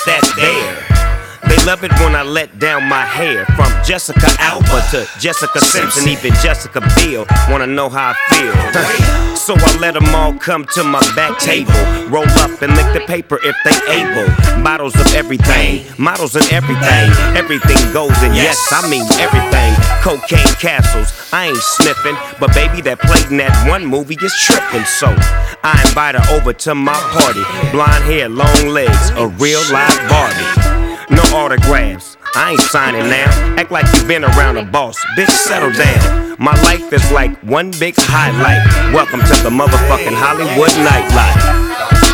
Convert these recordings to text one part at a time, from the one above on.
that there. They love it when I let down my hair. From Jessica Alba to Jessica Simpson, even Jessica Biel wanna know how I feel. So I let them all come to my back table, roll up and lick the paper if they able. Bottles of everything, models and everything. Everything goes, and yes, I mean everything. Cocaine castles, I ain't sniffing, but baby that played in that one movie is tripping. So I invite her over to my party. Blonde hair, long legs, a real live Barbie. No autographs, I ain't signing now. Act like you been around a boss, bitch, settle down. My life is like one big highlight. Welcome to the motherfucking Hollywood nightlife.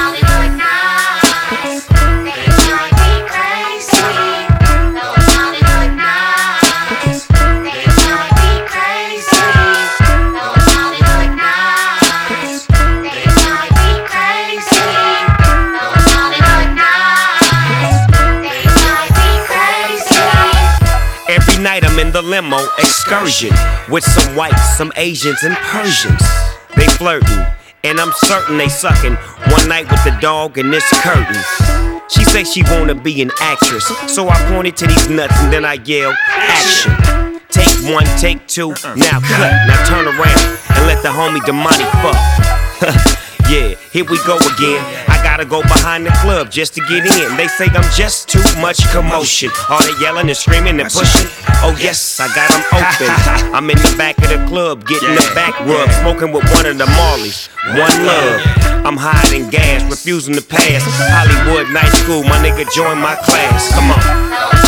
Every night I'm in the limo excursion with some whites, some Asians, and Persians. They flirting, and I'm certain they sucking. One night with the dog and this curtain. She say she wanna be an actress, so I pointed to these nuts and then I yell, action. Take one, take two, now cut. Now turn around and let the homie Damani fuck. Yeah, here we go again. I gotta go behind the club just to get in. They say I'm just too much commotion. All they yelling and screaming and pushing. Oh yes, I got them open. I'm in the back of the club getting the back rub, smoking with one of the Marleys. One love. I'm hiding gas, refusing to pass. Hollywood night school, my nigga join my class. Come on.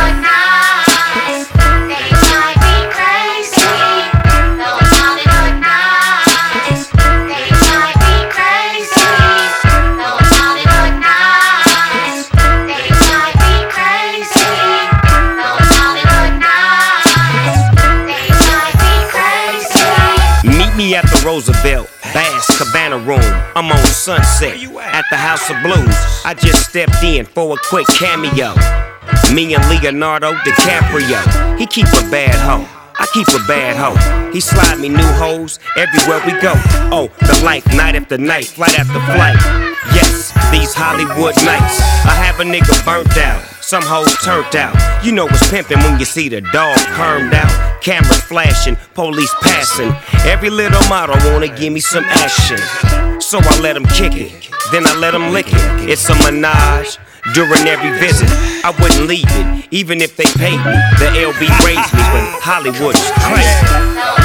Me at the Roosevelt, Bass Cabana Room. I'm on Sunset at the House of Blues. I just stepped in for a quick cameo. Me and Leonardo DiCaprio. He keep a bad hoe, I keep a bad hoe. He slide me new hoes everywhere we go. Oh, the life, night after night, flight after flight. Yes, these Hollywood nights. I have a nigga burnt out, some hoes turned out. You know it's pimpin' when you see the dog permed out. Cameras flashing, police passing. Every little model wanna give me some action. So I let them kick it, then I let them lick it. It's a menage during every visit. I wouldn't leave it, even if they paid me. The LB raised me, but Hollywood is crazy.